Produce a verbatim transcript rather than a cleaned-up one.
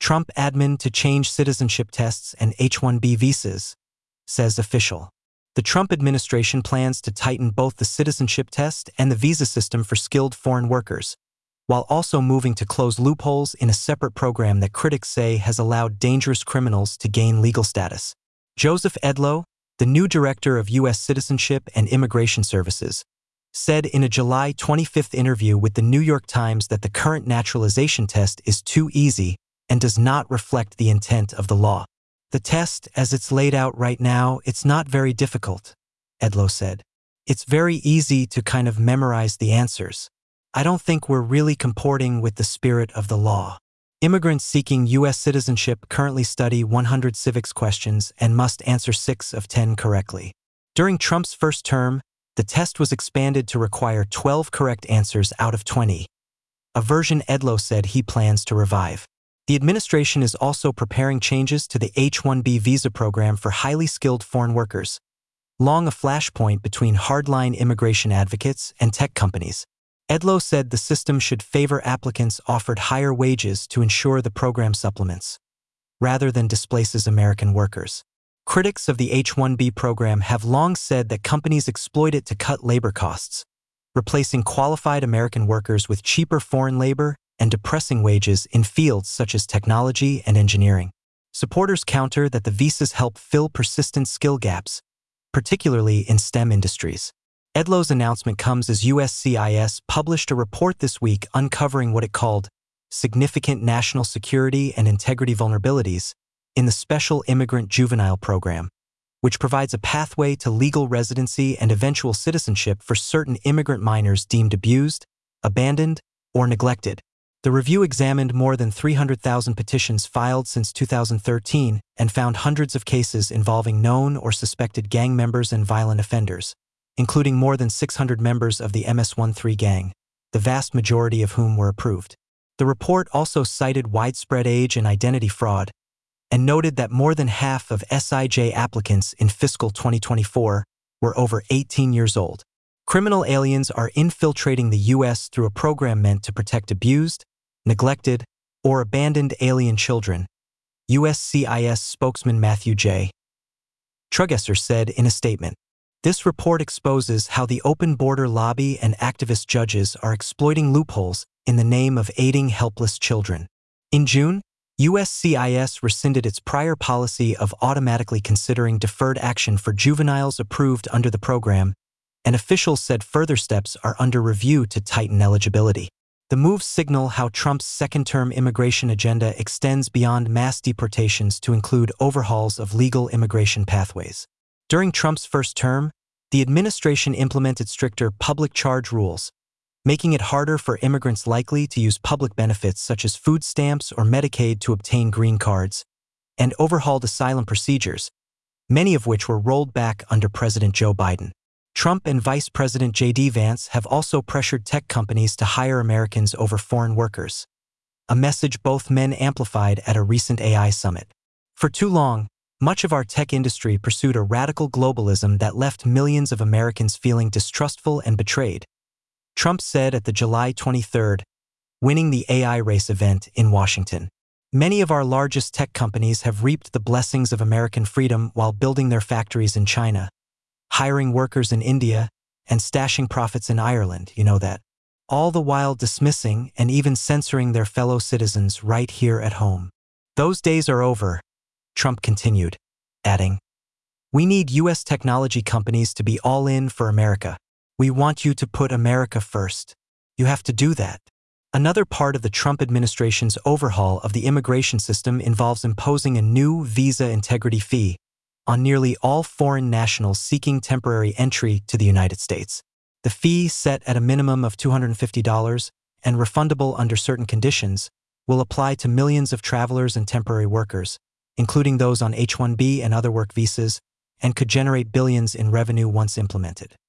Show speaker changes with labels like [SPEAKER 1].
[SPEAKER 1] Trump admin to change citizenship tests and H one B visas, says official. The Trump administration plans to tighten both the citizenship test and the visa system for skilled foreign workers, while also moving to close loopholes in a separate program that critics say has allowed dangerous criminals to gain legal status. Joseph Edlow, the new director of U S Citizenship and Immigration Services, said in a July twenty-fifth interview with the New York Times that the current naturalization test is too easy and does not reflect the intent of the law. The test, as it's laid out right now, it's not very difficult, Edlow said. It's very easy to kind of memorize the answers. I don't think we're really comporting with the spirit of the law. Immigrants seeking U S citizenship currently study one hundred civics questions and must answer six of ten correctly. During Trump's first term, the test was expanded to require twelve correct answers out of twenty, a version Edlow said he plans to revive. The administration is also preparing changes to the H one B visa program for highly skilled foreign workers, long a flashpoint between hardline immigration advocates and tech companies. Edlow said the system should favor applicants offered higher wages to ensure the program supplements, rather than displaces American workers. Critics of the H one B program have long said that companies exploit it to cut labor costs, replacing qualified American workers with cheaper foreign labor and depressing wages in fields such as technology and engineering. Supporters counter that the visas help fill persistent skill gaps, particularly in STEM industries. Edlow's announcement comes as U S C I S published a report this week uncovering what it called significant national security and integrity vulnerabilities in the Special Immigrant Juvenile Program, which provides a pathway to legal residency and eventual citizenship for certain immigrant minors deemed abused, abandoned, or neglected. The review examined more than three hundred thousand petitions filed since two thousand thirteen and found hundreds of cases involving known or suspected gang members and violent offenders, including more than six hundred members of the M S thirteen gang, the vast majority of whom were approved. The report also cited widespread age and identity fraud and noted that more than half of S I J applicants in fiscal twenty twenty-four were over eighteen years old. Criminal aliens are infiltrating the U S through a program meant to protect abused, neglected, or abandoned alien children, U S C I S spokesman Matthew J. Trugesser said in a statement. This report exposes how the open border lobby and activist judges are exploiting loopholes in the name of aiding helpless children. In June, U S C I S rescinded its prior policy of automatically considering deferred action for juveniles approved under the program, and officials said further steps are under review to tighten eligibility. The moves signal how Trump's second-term immigration agenda extends beyond mass deportations to include overhauls of legal immigration pathways. During Trump's first term, the administration implemented stricter public charge rules, making it harder for immigrants likely to use public benefits such as food stamps or Medicaid to obtain green cards, and overhauled asylum procedures, many of which were rolled back under President Joe Biden. Trump and Vice President J D Vance have also pressured tech companies to hire Americans over foreign workers, a message both men amplified at a recent A I summit. For too long, much of our tech industry pursued a radical globalism that left millions of Americans feeling distrustful and betrayed, Trump said at the July twenty-third, winning the A I race event in Washington. Many of our largest tech companies have reaped the blessings of American freedom while building their factories in China, hiring workers in India, and stashing profits in Ireland, you know that, all the while dismissing and even censoring their fellow citizens right here at home. Those days are over, Trump continued, adding, "We need U S technology companies to be all in for America. We want you to put America first. You have to do that." Another part of the Trump administration's overhaul of the immigration system involves imposing a new visa integrity fee on nearly all foreign nationals seeking temporary entry to the United States. The fee, set at a minimum of two hundred fifty dollars and refundable under certain conditions, will apply to millions of travelers and temporary workers, including those on H one B and other work visas, and could generate billions in revenue once implemented.